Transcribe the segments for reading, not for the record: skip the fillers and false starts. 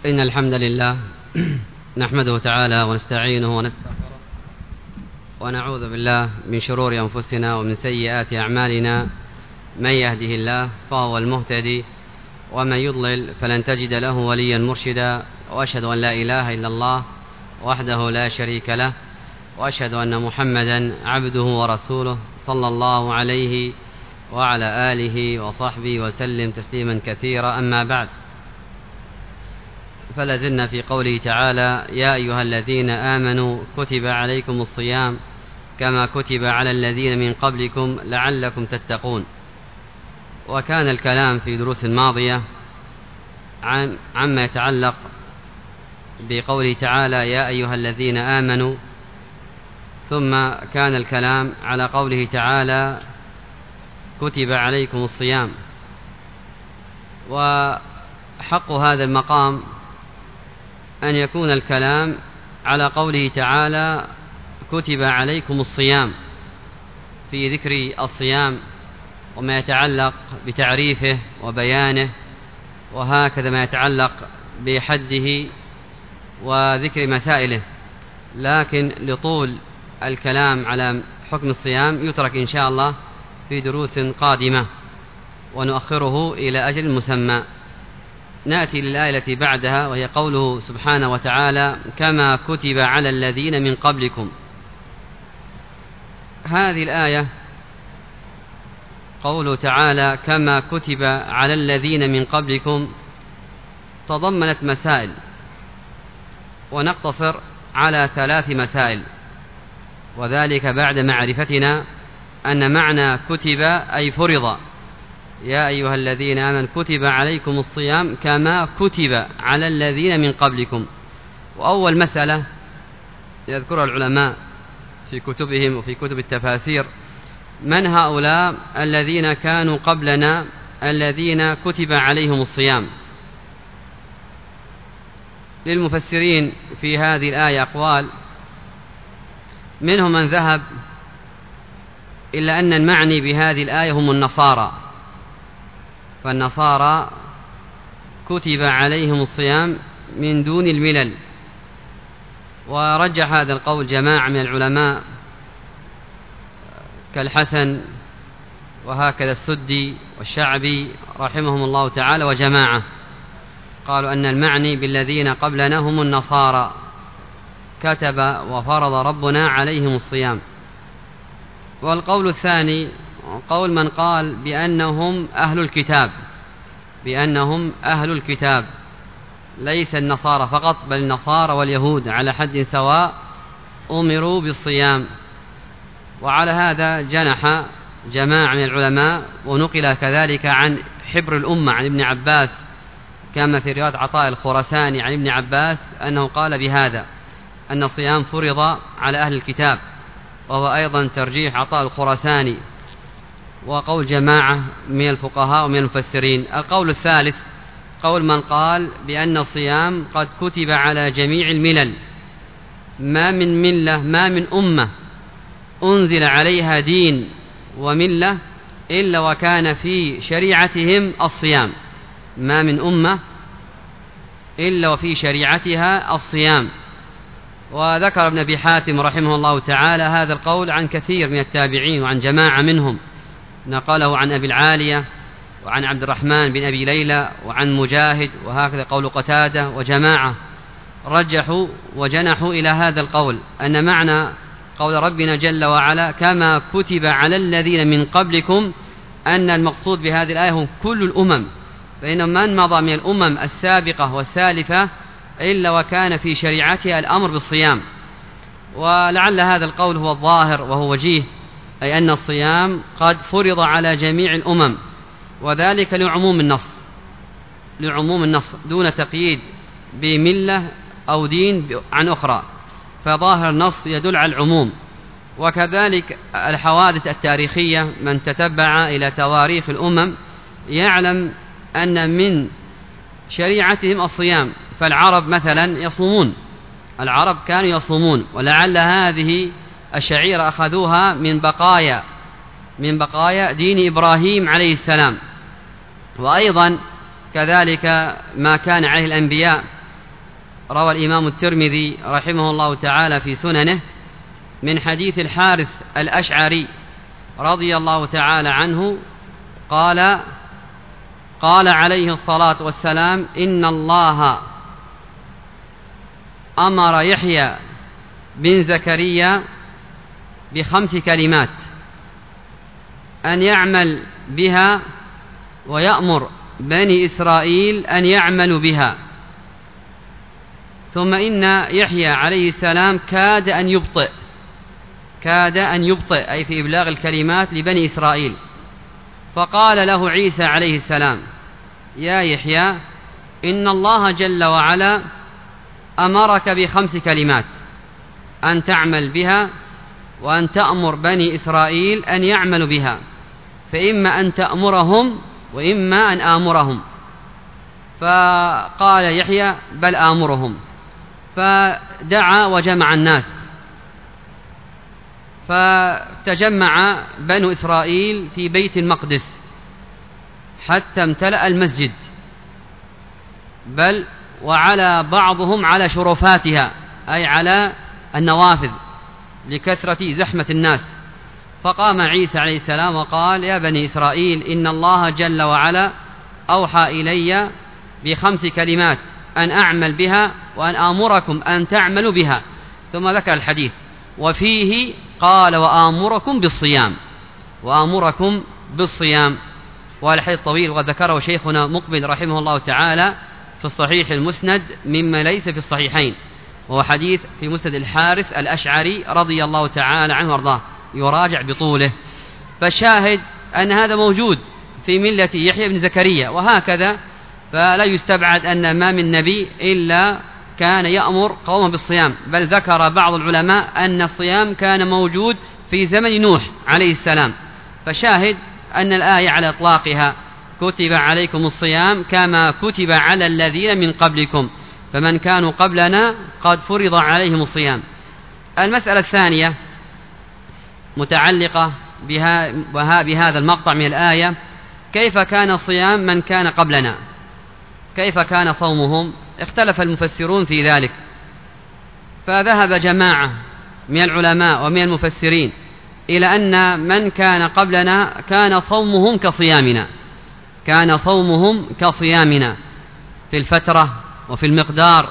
إن الحمد لله نحمده تعالى ونستعينه ونستغفره ونعوذ بالله من شرور أنفسنا ومن سيئات أعمالنا. من يهده الله فهو المهتدي ومن يضلل فلن تجد له وليا مرشدا. وأشهد أن لا إله إلا الله وحده لا شريك له وأشهد أن محمدا عبده ورسوله صلى الله عليه وعلى آله وصحبه وسلم تسليما كثيرا. أما بعد، فلازلنا في قوله تعالى: يا أيها الذين آمنوا كتب عليكم الصيام كما كتب على الذين من قبلكم لعلكم تتقون. وكان الكلام في دروس ماضية عما يتعلق بقوله تعالى: يا أيها الذين آمنوا، ثم كان الكلام على قوله تعالى: كتب عليكم الصيام. وحق هذا المقام أن يكون الكلام على قوله تعالى: كتب عليكم الصيام، في ذكر الصيام وما يتعلق بتعريفه وبيانه، وهكذا ما يتعلق بحده وذكر مسائله. لكن لطول الكلام على حكم الصيام يترك إن شاء الله في دروس قادمة ونؤخره إلى أجل مسمى. نأتي للآية التي بعدها، وهي قوله سبحانه وتعالى: كما كتب على الذين من قبلكم. هذه الآية قوله تعالى: كما كتب على الذين من قبلكم تضمنت مسائل، ونقتصر على 3 مسائل، وذلك بعد معرفتنا أن معنى كتب أي فرض. يا أيها الذين آمنوا كتب عليكم الصيام كما كتب على الذين من قبلكم. وأول مسألة يذكرها العلماء في كتبهم وفي كتب التفاسير: من هؤلاء الذين كانوا قبلنا الذين كتب عليهم الصيام؟ للمفسرين في هذه الآية أقوال، منهم من ذهب إلا أن المعني بهذه الآية هم النصارى، فالنصارى كتب عليهم الصيام من دون الملل. ورجح هذا القول جماعة من العلماء كالحسن وهكذا السدي والشعبي رحمهم الله تعالى، وجماعة قالوا أن المعني بالذين قبلنا هم النصارى، كتب وفرض ربنا عليهم الصيام. والقول الثاني قول من قال بأنهم أهل الكتاب، بأنهم أهل الكتاب، ليس النصارى فقط بل النصارى واليهود على حد سواء أمروا بالصيام. وعلى هذا جنح جماعة من العلماء، ونقل كذلك عن حبر الأمة عن ابن عباس، كما في رواية عطاء الخرساني عن ابن عباس أنه قال بهذا، أن الصيام فرض على أهل الكتاب، وهو أيضا ترجيح عطاء الخرساني وقول جماعة من الفقهاء ومن المفسرين. القول الثالث قول من قال بأن الصيام قد كتب على جميع الملل، ما من ملة، ما من أمة أنزل عليها دين وملة إلا وكان في شريعتهم الصيام، ما من أمة إلا وفي شريعتها الصيام. وذكر ابن أبي حاتم رحمه الله تعالى هذا القول عن كثير من التابعين وعن جماعة منهم، نقله عن أبي العالية وعن عبد الرحمن بن أبي ليلى وعن مجاهد، وهكذا قول قتادة وجماعة رجحوا وجنحوا إلى هذا القول، أن معنى قول ربنا جل وعلا كما كتب على الذين من قبلكم أن المقصود بهذه الآية هم كل الأمم، فإن من مضى من الأمم السابقة والسالفة إلا وكان في شريعتها الأمر بالصيام. ولعل هذا القول هو الظاهر وهو وجيه، أي أن الصيام قد فرض على جميع الأمم، وذلك لعموم النص دون تقييد بملة أو دين عن أخرى، فظاهر النص يدل على العموم. وكذلك الحوادث التاريخية، من تتبع إلى تواريخ الأمم يعلم أن من شريعتهم الصيام. فالعرب مثلا يصومون، العرب كانوا يصومون، ولعل هذه الشعيرة أخذوها من بقايا دين إبراهيم عليه السلام. وأيضا كذلك ما كان عليه الأنبياء روى الإمام الترمذي رحمه الله تعالى في سننه من حديث الحارث الأشعري رضي الله تعالى عنه قال: قال عليه الصلاة والسلام: إن الله أمر يحيى بن زكريا ب5 كلمات أن يعمل بها ويأمر بني إسرائيل أن يعملوا بها. ثم إن يحيى عليه السلام كاد أن يبطئ أي في إبلاغ الكلمات لبني إسرائيل، فقال له عيسى عليه السلام: يا يحيى، إن الله جل وعلا أمرك ب5 كلمات أن تعمل بها وأن تأمر بني إسرائيل أن يعملوا بها، فإما أن تأمرهم وإما أن آمرهم. فقال يحيى: بل آمرهم. فدعا وجمع الناس، فتجمع بنو إسرائيل في بيت المقدس حتى امتلأ المسجد، بل وعلى بعضهم على شرفاتها أي على النوافذ لكثرة زحمة الناس. فقام عيسى عليه السلام وقال: يا بني إسرائيل، إن الله جل وعلا أوحى إلي ب5 كلمات أن أعمل بها وأن آمركم أن تعملوا بها. ثم ذكر الحديث، وفيه قال: وآمركم بالصيام. وهذا الحديث طويل وقد ذكره شيخنا مقبل رحمه الله تعالى في الصحيح المسند مما ليس في الصحيحين، وهو حديث في مسند الحارث الأشعري رضي الله تعالى عنه وارضاه، يراجع بطوله. فالشاهد أن هذا موجود في ملة يحيى بن زكريا، وهكذا فلا يستبعد أن ما من نبي إلا كان يأمر قوما بالصيام، بل ذكر بعض العلماء أن الصيام كان موجود في زمن نوح عليه السلام. فشاهد أن الآية على إطلاقها: كتب عليكم الصيام كما كتب على الذين من قبلكم فمن كانوا قبلنا قد فرض عليهم الصيام. المسألة الثانية متعلقة بهذا المقطع من الآية: كيف كان صيام من كان قبلنا؟ كيف كان صومهم؟ اختلف المفسرون في ذلك، فذهب جماعة من العلماء ومن المفسرين إلى أن من كان قبلنا كان صومهم كصيامنا في الفترة وفي المقدار،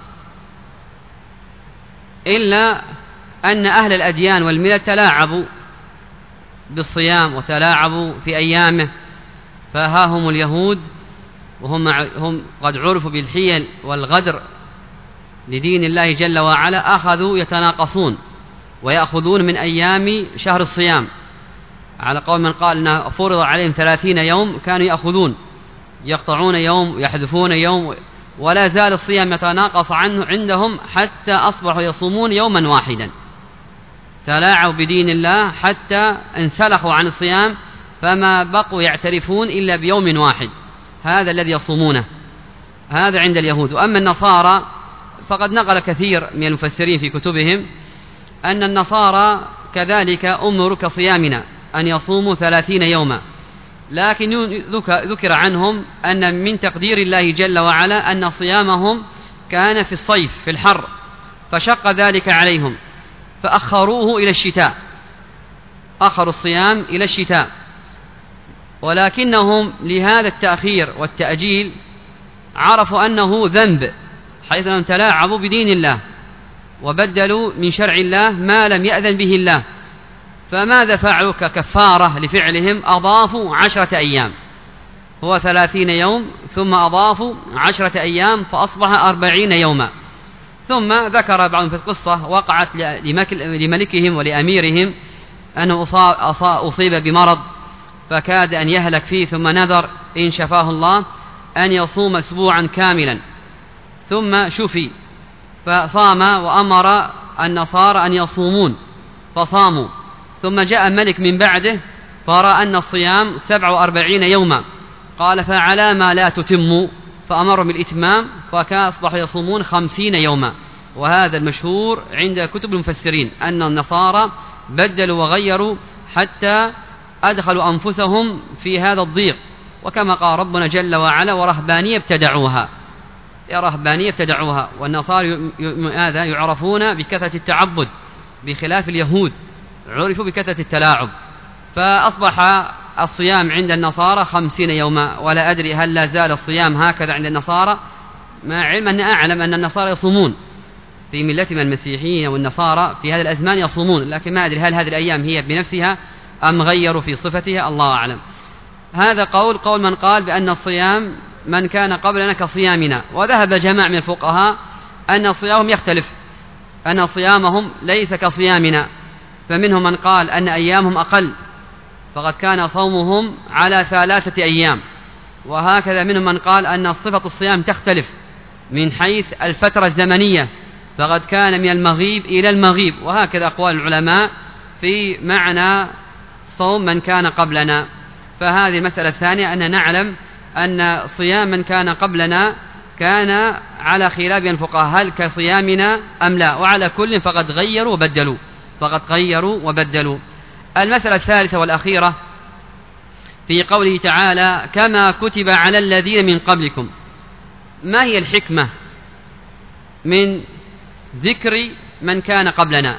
إلا أن أهل الأديان والملل تلاعبوا بالصيام وتلاعبوا في أيامه. فها هم اليهود هم قد عرفوا بالحيل والغدر لدين الله جل وعلا، أخذوا يتناقصون ويأخذون من أيام شهر الصيام، على قول من قال أن فرض عليهم 30 يوم كانوا يأخذون، يقطعون يوم يحذفون يوم، ولا زال الصيام يتناقص عنه عندهم حتى أصبحوا يصومون يوما واحدا. تلاعبوا بدين الله حتى انسلخوا عن الصيام، فما بقوا يعترفون إلا بيوم واحد، هذا الذي يصومونه. هذا عند اليهود. وأما النصارى فقد نقل كثير من المفسرين في كتبهم أن النصارى كذلك أمروا كصيامنا أن يصوموا 30 يوما، لكن ذكر عنهم أن من تقدير الله جل وعلا أن صيامهم كان في الصيف في الحر، فشق ذلك عليهم فأخروه إلى الشتاء، أخروا الصيام إلى الشتاء. ولكنهم لهذا التأخير والتأجيل عرفوا أنه ذنب، حيث أنهم تلاعبوا بدين الله وبدلوا من شرع الله ما لم يأذن به الله. فماذا فعلوا ككفارة لفعلهم؟ أضافوا 10 أيام، هو 30 يوم ثم أضافوا 10 أيام فأصبح 40 يوما. ثم ذكر بعضهم في القصة وقعت لملكهم ولأميرهم أنه أصيب بمرض فكاد أن يهلك فيه، ثم نذر إن شفاه الله أن يصوم أسبوعا كاملا، ثم شفي فصام وأمر النصارى أن يصومون فصاموا. ثم جاء ملك من بعده فرأى أن الصيام 47 يوما، قال: فعلى ما لا تتموا؟ فأمروا بالإتمام، فأصبحوا يصومون 50 يوما. وهذا المشهور عند كتب المفسرين أن النصارى بدلوا وغيروا حتى أدخلوا أنفسهم في هذا الضيق، وكما قال ربنا جل وعلا: ورهبانية ابتدعوها. رهبانية ابتدعوها، والنصارى هذا يعرفون بكثرة التعبد بخلاف اليهود عرفوا بكثرة التلاعب. فأصبح الصيام عند النصارى 50 يوما، ولا أدري هل لا زال الصيام هكذا عند النصارى، مع علم أن أعلم أن النصارى يصومون في ملتهم المسيحيين والنصارى في هذه الأزمان يصومون، لكن ما أدري هل هذه الأيام هي بنفسها أم غيروا في صفتها، الله أعلم. هذا قول من قال بأن الصيام من كان قبلنا كصيامنا، وذهب جماعة من الفقهاء أن صيامهم يختلف، أن صيامهم ليس كصيامنا، فمنهم من قال أن أيامهم أقل فقد كان صومهم على 3 أيام، وهكذا منهم من قال أن صفة الصيام تختلف من حيث الفترة الزمنية، فقد كان من المغيب إلى المغيب، وهكذا أقوال العلماء في معنى صوم من كان قبلنا. فهذه المسألة الثانية أن نعلم أن صيام من كان قبلنا كان على خلاف الفقهاء هل كصيامنا أم لا، وعلى كل فقد غيروا وبدلوا. المسألة الثالثة والأخيرة في قوله تعالى كما كتب على الذين من قبلكم، ما هي الحكمة من ذكر من كان قبلنا؟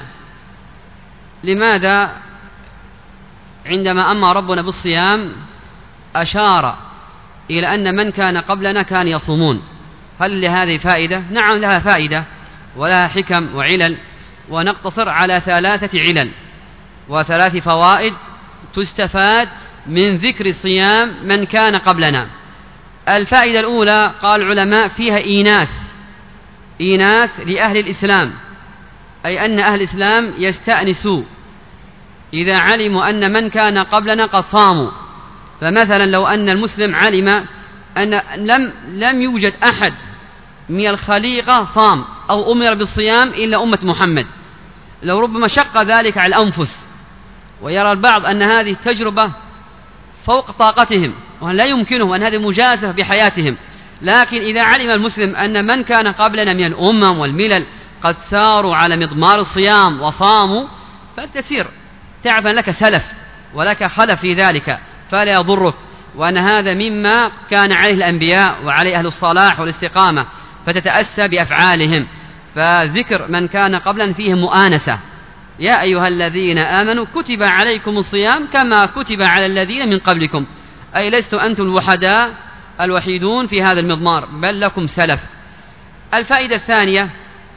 لماذا عندما أمر ربنا بالصيام أشار إلى أن من كان قبلنا كان يصومون؟ هل لهذه فائدة؟ نعم لها فائدة ولها حكم وعلل، ونقتصر على 3 علل و3 فوائد تستفاد من ذكر صيام من كان قبلنا. الفائدة الأولى قال العلماء فيها إيناس لأهل الإسلام، أي أن أهل الإسلام يستأنسوا إذا علموا أن من كان قبلنا قد صاموا. فمثلا لو أن المسلم علم أن لم يوجد أحد من الخليقة صام أو أمر بالصيام إلا أمة محمد، لو ربما شق ذلك على الأنفس، ويرى البعض أن هذه التجربة فوق طاقتهم وأن لا يمكنهم، وأن هذه مجازفة بحياتهم. لكن إذا علم المسلم أن من كان قبلنا من الأمم والملل قد ساروا على مضمار الصيام وصاموا، فالتسير تعرف أن لك سلف ولك خلف في ذلك فلا يضرك، وأن هذا مما كان عليه الأنبياء وعليه أهل الصلاح والاستقامة، فتتأسى بأفعالهم. فذكر من كان قبلا فيه مؤانسة. يا أيها الذين آمنوا كتب عليكم الصيام كما كتب على الذين من قبلكم، أي لستم أنتم الوحداء الوحيدون في هذا المضمار، بل لكم سلف. الفائدة الثانية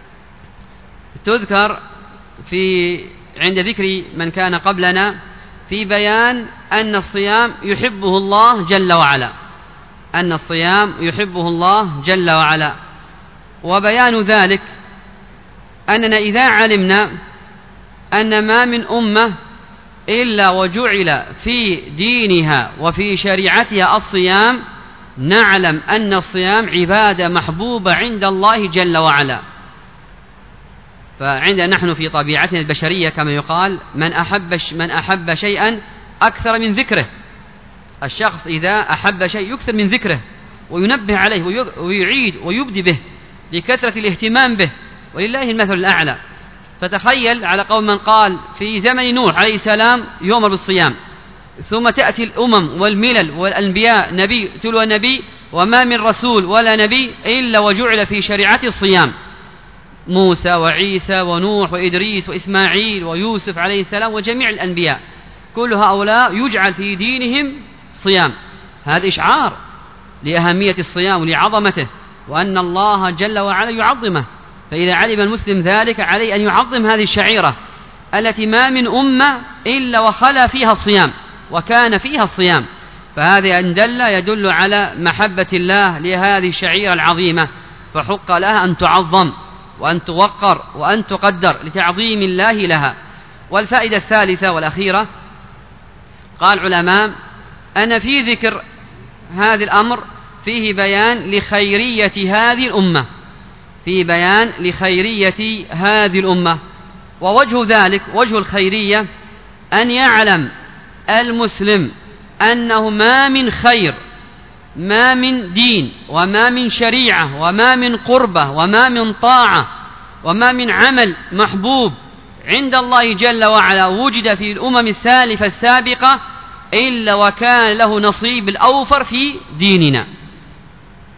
تذكر عند ذكر من كان قبلنا في بيان أن الصيام يحبه الله جل وعلا، أن الصيام يحبه الله جل وعلا. وبيان ذلك أننا إذا علمنا أن ما من أمة إلا وجعل في دينها وفي شريعتها الصيام، نعلم أن الصيام عبادة محبوبة عند الله جل وعلا. فعندنا نحن في طبيعتنا البشرية كما يقال من أحب شيئا أكثر من ذكره. الشخص إذا أحب شيء يكثر من ذكره وينبه عليه ويعيد ويبدي به لكثرة الاهتمام به، ولله المثل الأعلى. فتخيل على قول من قال في زمن نوح عليه السلام يؤمر بالصيام، ثم تأتي الأمم والملل والأنبياء نبي تلو نبي، وما من رسول ولا نبي إلا وجعل في شريعته الصيام، موسى وعيسى ونوح وإدريس وإسماعيل ويوسف عليه السلام وجميع الأنبياء، كل هؤلاء يجعل في دينهم صيام. هذا إشعار لأهمية الصيام ولعظمته، وأن الله جل وعلا يعظمه. فإذا علم المسلم ذلك عليه أن يعظم هذه الشعيرة التي ما من أمة إلا وخلا فيها الصيام وكان فيها الصيام. فهذا إن يدل على محبة الله لهذه الشعيرة العظيمة، فحق لها أن تعظم وأن توقر وأن تقدر لتعظيم الله لها. والفائدة الثالثة والأخيرة قال العلماء أن في ذكر هذا الأمر فيه بيان لخيرية هذه الأمة، في بيان لخيرية هذه الأمة. ووجه ذلك وجه الخيرية أن يعلم المسلم أنه ما من خير، ما من دين وما من شريعة وما من قربة وما من طاعة وما من عمل محبوب عند الله جل وعلا وجد في الأمم السالفة السابقة إلا وكان له نصيب الأوفر في ديننا.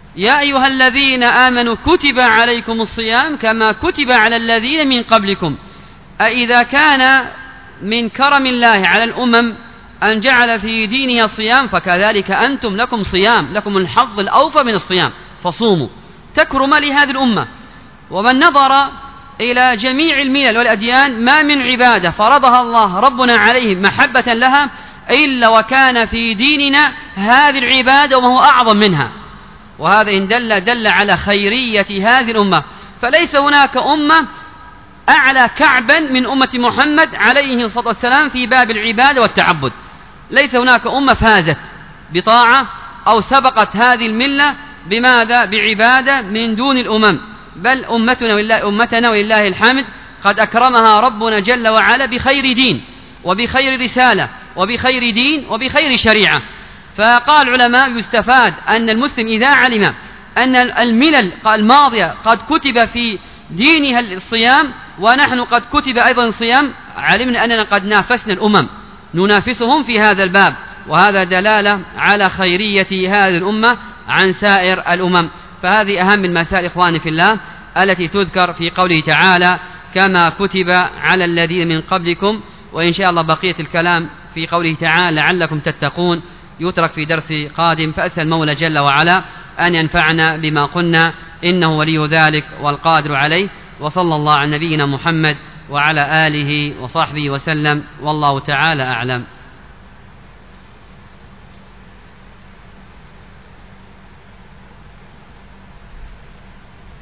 يا أيها الذين آمنوا كتب عليكم الصيام كما كتب على الذين من قبلكم. أإذا كان من كرم الله على الأمم أن جعل في دينها الصيام فكذلك أنتم لكم صيام، لكم الحظ الأوفى من الصيام، فصوموا تكرم لهذه الأمة. ومن نظر إلى جميع الملل والأديان ما من عبادة فرضها الله ربنا عليهم محبة لها إلا وكان في ديننا هذه العبادة وما هو أعظم منها، وهذا إن دل على خيرية هذه الأمة. فليس هناك أمة أعلى كعبا من أمة محمد عليه الصلاة والسلام في باب العبادة والتعبد. ليس هناك أمة فازت بطاعة أو سبقت هذه الملة بماذا؟ بعبادة من دون الأمم، بل أمتنا ولله الحمد قد أكرمها ربنا جل وعلا بخير دين وبخير رسالة وبخير دين وبخير شريعة. فقال العلماء يستفاد أن المسلم إذا علم أن الملل الماضية قد كتب في دينها الصيام ونحن قد كتب أيضا الصيام، علمنا أننا قد نافسنا الأمم، ننافسهم في هذا الباب، وهذا دلالة على خيرية هذه الأمة عن سائر الأمم. فهذه أهم المسائل إخواني في الله التي تذكر في قوله تعالى كما كتب على الذين من قبلكم. وإن شاء الله بقية الكلام في قوله تعالى لعلكم تتقون يترك في درس قادم، فأسأل المولى جل وعلا أن ينفعنا بما قلنا إنه ولي ذلك والقادر عليه. وصلى الله على نبينا محمد وعلى آله وصحبه وسلم، والله تعالى أعلم.